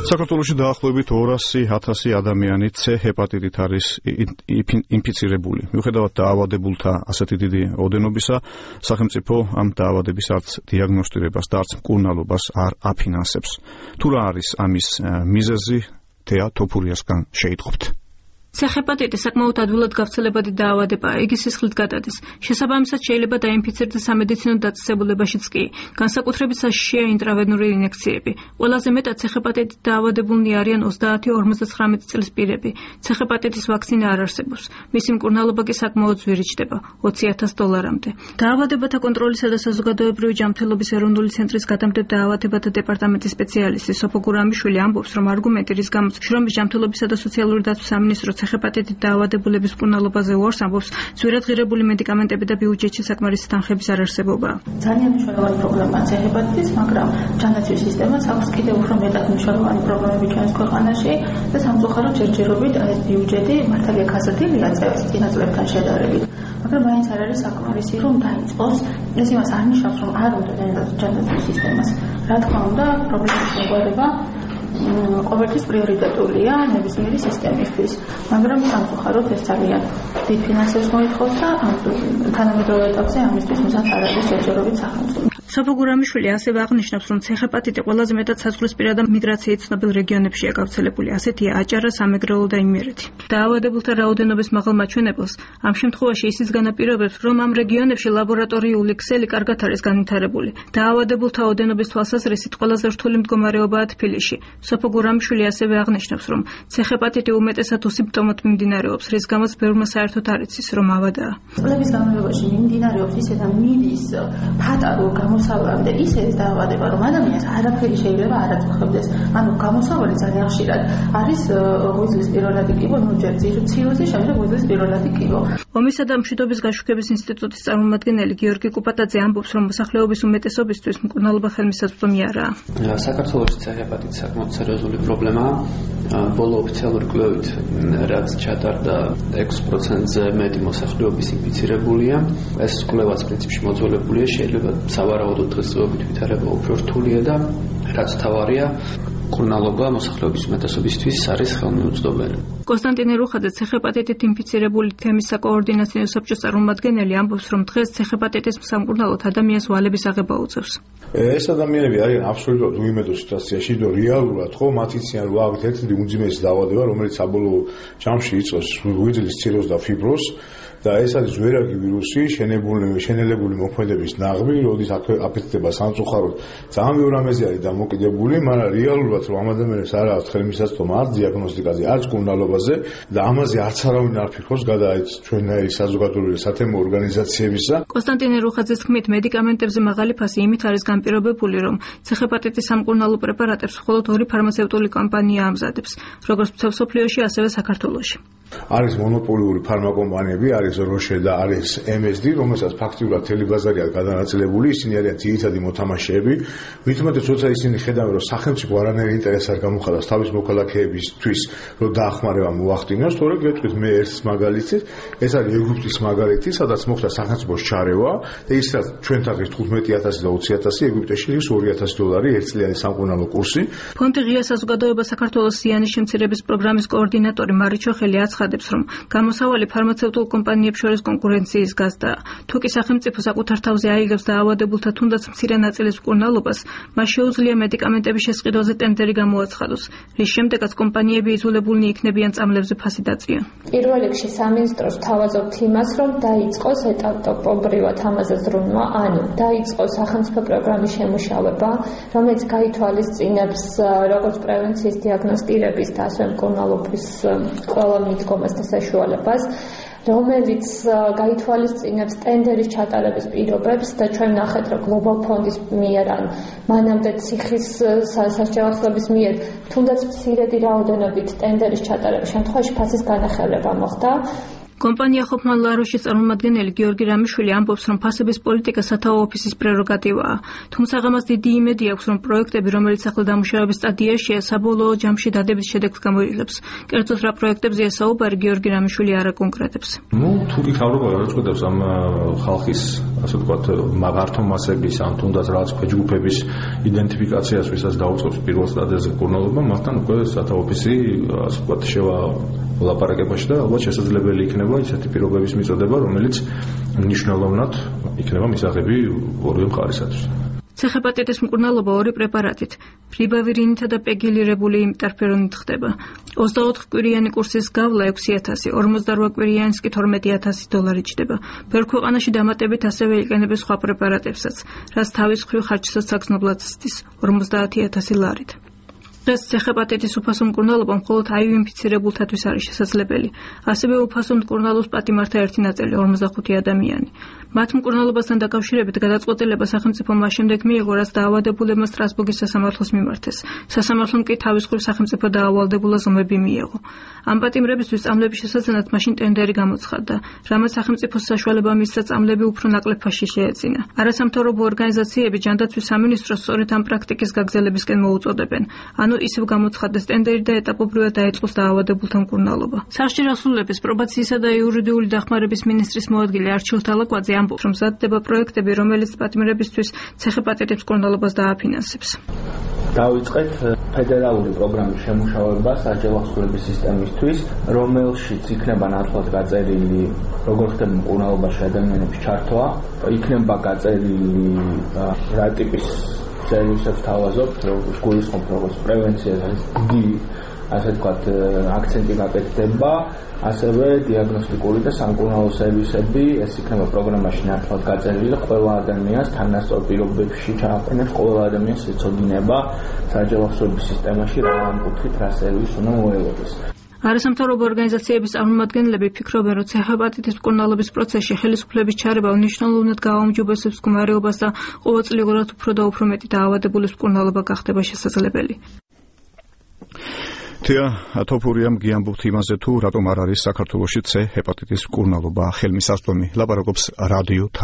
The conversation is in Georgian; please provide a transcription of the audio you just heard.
საქართველოში დაახლოებით 200,000 ადამიანი C ჰეპატიტით არის ინფიცირებული. მიუხედავად დაავადებულთა ასეთი დიდი ოდენობისა, სახელმწიფო ამ დაავადების არც დიაგნოსტირებას და არც მკურნალობას არ აფინანსებს. თუ რა არის ამის მიზეზი, თეა თოფურიასგან შეიტყობთ. C ჰეპატიტი საკმაოდ ადვილად გავრცელებადი დაავადებაა, იგი სისხლით გადადის. შესაბამისად შეიძლება დაინფიცირდეს სამედიცინო დაწესებულებაშიც კი. განსაკუთრებით საშიშია ინტრავენური ინექციები. ყველაზე მეტად C ჰეპატიტით დაავადებულნი არიან 30-59 წლის პირები. C ჰეპატიტის ვაქცინა არ არსებობს. მისი მკურნალობა კი საკმაოდ ძვირი ჩდება, $20,000-მდე. დაავადებათა კონტროლისა და საზოგადოებრივი ჯანმრთელობის ეროვნული ცენტრის გადამდებარე დაავადებათა დეპარტამენტის სპეციალისტი სოფო გურამიშვილი ამბობს, რომ არგუმენტი, რის გამოც შრომის ჯანმრთელობისა და სოციალური დაცვის სამინისტრო C ჰეპატიტით დაავადებულების მკურნალობაზე უარს ამბობს, ძვირადღირებული მედიკამენტები და ბიუჯეტში საკმარისი თანხების არ არსებობა. ძალიან მნიშვნელოვანი პრობლემაა C ჰეპატიტის, მაგრამ ჯანდაცვის სისტემას აქვს კიდევ უფრო მეტად მნიშვნელოვანი პრობლემები ჩვენს ქვეყანაში და სამწუხაროდ ჯერჯერობით ეს ბიუჯეტი მართალია გაზრდილია წინა წლებთან შედარებით. მაგრამ მაინც არ არის საკმარისი, რომ დაიწყოს. ეს იმას არ ნიშნავს, რომ არ უნდა ჯანდაცვის სისტემას. რა თქმა უნდა, პრობლემის მოგვარება ყოველთვის პრიორიტეტულია ნებისმიერი სისტემისთვის, მაგრამ სამწუხაროდ ეს ძალიან დიდ ფინანსებს მოითხოვს და თანამედროვე ეტაპზე ამისთვის მზად არ არის ჯერჯერობით სახელმწიფო. სოფო გურამიშვილი ასევე აღნიშნავს, რომ C ჰეპატიტი ყველაზე მეტად საზღვრისპირა და მიგრაციით ცნობილ რეგიონებშია გავრცელებული, ასეთია აჭარა, სამეგრელო და იმერეთი. დაავადებულთა რაოდენობის მაღალ მაჩვენებელს ამ შემთხვევაში ისიც განაპირობებს, რომ ამ რეგიონებში ლაბორატორიული ქსელი კარგად არის განვითარებული. დაავადებულთა ოდენობის თვალსაზრისით ყველაზე რთული მდგომარეობაა თბილისში. სოფო გურამიშვილი ასევე აღნიშნავს, რომ C ჰეპატიტი უმეტესად უსიმპტომოდ მიმდინარეობს, რის გამოც ბევრმა საერთოდ არ იცის, რომ ავადაა. წლების განმავლობაში მიმდინარეობს ისე და მიდის ფატალურ გამოსავალამდე ისე დაავადება, რომ ადამიანს არაფერი შეიძლება არ აწუხებდეს. ანუ გამოსავალი ძალიან ხშირად არის ღვიძლის პირველადი კიბო, ჯერ ციროზი, შემდეგ ღვიძლის პირველადი კიბო. ომისა და მშვიდობის გაშუქების ინსტიტუტის წარმომადგენელი გიორგი კუპატაძე ამბობს, რომ მოსახლეობის უმეტესობისთვის მკურნალობა ხელმისაწვდომი არაა. საქართველოში C ჰეპატიტი საკმაოდ სერიოზული პრობლემაა. ბოლო ოფიციალური კვლევით, რაც ჩატარდა 6%-ზე მეტი მოსახლეობის ინფიცირებულია. ეს კვლევაც პრინციპში მოძველებულია, შეიძლება სავარაუდოდ დღესდღეობით ვითარება უფრო რთულია და რაც თავარია, მკურნალობა მოსახლეობის უმეტესობისთვის არის ხელმიუწვდომელი. კონსტანტინე რუხაძე C ჰეპატიტით ინფიცირებული თემის საკოორდინაციო საბჭოს წარმომადგენელი ამბობს, რომ დღეს C ჰეპატიტის სამკურნალოდ ადამიანს ვალების აღება უწევს. ეს ადამიანები არიან აბსოლუტურად უიმედო სიტუაციაში, რომ რეალურად ხო მათ იციან, რომ აქ ერთ-ერთი უმძიმესი დაავადება, რომელიც საბოლოო ჯამში იწყოს ღვიძლის ციროზს და ფიბროზს. და ეს არის ძვირადი ვირუსი, შენელებული მოქმედების ნაღმი, როდის აფექტდება სამწუხაროდ. ძალიან ბევრ რამეზე არის დამოკიდებული, მაგრამ რეალურად რომ ამ ადამიანებს არ აქვს ხელმისაწვდომა არც დიაგნოსტიკაზე, არც მკურნალობაზე და ამაზე არც არავინ არ ფიქრობს გადაეც ჩვენნაირი საზოგადოებრივი სათემო ორგანიზაციებისა. კონსტანტინე რუხაძის თქმით, მედიკამენტებზე მაღალი ფასი იმით არის განპირობებული, რომ C ჰეპატიტის სამკურნალო პრეპარატებს მხოლოდ 2 ფარმაცევტული კომპანია ამზადებს, როგორც მსოფლიოში, ასევე საქართველოში. არის მონოპოლიური ფარმაკომპანიები, არის როშე და არის MSD, რომელსაც ფაქტიურად მთელი ბაზარი არის გადანაწილებული, ისინი არიან ძირითადი მოთამაშეები. მithumetes როცა ისინი ხედავენ, რომ სახელმწიფო არანაირი ინტერესი არ გამოხატავს თავის მოქალაქეებისთვის, რომ დაახმარება მოახდინოს, თორე გეტყვით მე ერთ მაგალითს, ეს არის ეგვიპტის მაგალითი, სადაც მოხდა სახელმწიფოს ჩარევა და ის რაც ჩვენთან ღირს 15,000 და 20,000, ეგვიპტეში ის $2,000 ერთწლიანი სამკურნალო კურსი. ფონდი ღია საზოგადოება საქართველოს ზიანის შემცირების პროგრამის კოორდინატორი მარი ჩოხელი აცხადებს, რომ გამოსავალი ფარმაცევტულ კომპანიებს შორის კონკურენციის გაზრდაა. თუ კი სახელმწიფო საკუთარ თავზე აიღებს დაავადებულთა თუნდაც მცირე ნაწილის მკურნალობას, მას შეუძლია მედიკამენტების შესყიდვაზე ტენდერი გამოაცხადოს, რის შემდეგაც კომპანიები იძულებულნი იქნებიან წამლებზე ფასი დაწვიონ. პირველ რიგში სამინისტროს თავაზობთ იმას, რომ დაიწყოს ეტაპობრივად ამაზე ზრუნვა, ანუ დაიწყოს სახელმწიფო პროგრამის შემუშავება, რომელიც გაითვალისწინებს როგორც პრევენციის, დიაგნოსტირების და ასევე მკურნალობის ყველა მიდგომას და საშუალებას, რომელიც გაითვალისწინებს ტენდერის ჩატარების პირობებს და ჩვენ ნახეთ, რომ Global Fund-ის მიერ ან მანამდე ციხის სასჯელების მიერ თუნდაც მცირედი რაოდენობით ტენდერის ჩატარების შემთხვევაში ფასის განახილება მოხდა. კომპანია ხოფმან ლაროში წარმომადგენელი გიორგი რამიშვილი ამბობს, რომ ფასების პოლიტიკა სათაო ოფისის პრეროგატივაა. თუმცა მას დიდი იმედი აქვს, რომ პროექტები, რომელიც ახლა დამუშავების სტადიაშია, საბოლოო ჯამში დადების შედეგს გამოიღებს. კერძოდ რა პროექტებზეა საუბარი, გიორგი რამიშვილი არ აკონკრეტებს. თუ გიქავრობა რა წყვეტებს ამ ხალხის, ასე ვთქვათ, მაღართო მასების, ან თუნდაც რაღაც ქვეჯგუფების იდენტიფიკაციას, ვისაც დაუწყობს პირველ სტადიაზე მკურნალობა, მათთან უკვე სათაო ოფისი, ასე ვთქვათ, შევა ლაპარაკებაში და ალბათ შესაძლებელი იქნება ისეთი პირობების მიწოდება, რომელიც მნიშვნელოვნად იქნება მისაღები ორივე მხარისათვის. ცეხეპატიტის მკურნალობა ორი პრეპარატით, პრიბავირინითა და პეგილირებული იმპერფერონით ხდება. 24 კვირიანი კურსის გავლა 6000, 48 კვირიანის კი $12,000 ჩდება. ბევრ ქვეყანაში დამატებით ასევე იყენებს სხვა პრეპარატებსაც, რაც თავის მხრივ ხარჯსაც საგრძნობლად ცდის 50,000 ლარით. დღეს ცეხეპატიტის უფასო მკურნალობა მხოლოდ HIV ინფიცირებულთათვის არის შესაძლებელი. ასევე უფასო მკურნალობს პატიმართა ერთი ნაწილი, 45 ადამიანი. მათ მკურნალობასთან დაკავშირებით გადაწყვეტილება სახელმწიფომ მას შემდეგ მიიღო, რაც დაავადებულებმა სტრასბურგის სასამართლოს მიმართეს. სასამართლომ კი თავის მხრივ სახელმწიფო დაავალდებულა ზომები მიიღო. ამ პატიმრებისთვის წამლების შესაძენად მაშინ ტენდერი გამოცხადდა, რამაც სახელმწიფოს საშუალება მისცა წამლები უფრო ნაკლებ ფასში შეეძინა. არასამთავრობო ორგანიზაციები ჯანდაცვის სამინისტროს სწორედ ამ პრაქტიკის გაგრძელებისკენ მოუწოდებენ. ანუ ისევ გამოცხადდეს ტენდერი და ეტაპობრივად დაიწყოს დაავადებულთა მკურნალობა. სახლში დასრულების პრობაციისა და იურიდიული დახმარების მინისტრის მოადგილე არჩილ თალაკვაძე ამბობს, რომ მზადდება პროექტები, რომელიც პატიმრებისთვის ცეხეპატიტის მკურნალობას დააფინანსებს. დავიწყეთ ფედერალური პროგრამის შემუშავება საჯელახსოვრების სისტემისთვის, რომელშიც იქნება ნათლად გაწერილი, როგორ ხდება მკურნალობაში ადამიანების ჩართვა, იქნება გაწერილი რა ტიპის სერვისებს თავაზობთ, როგორც გულისხმობთ, როგორც პრევენციას, დიდი, ასე ვთქვათ, აქცენტი გაკეთდება, ასევე დიაგნოსტიკური და სამკურნალო სერვისები, ეს იქნება პროგრამაში ნათლად გაწერილი, ყველა ადამიანს თანასწორ პირობებში ჩააყენებს, ყველა ადამიანს ეცოდინება საჯელახსოვრების სისტემაში რა ამკუთხით რა სერვისი უნდა მოელოდეს. არასამთავრობო ორგანიზაციების წარმომადგენლები ფიქრობენ, რომ ცეხეპატიტის მკურნალობის პროცესში ხელისუფლების ჩარევა მნიშვნელოვნად გააუმჯობესებს მდგომარეობას და ყოველწლიურად უფრო და უფრო მეტი დაავადებულის მკურნალობა გახდება შესაძლებელი. თეა ათოფურიამ გიამბობთ იმაზე, თუ რატომ არ არის საქართველოში ცე ჰეპატიტის მკურნალობა ხელმისაწვდომი. ლაპარაკობს რადიო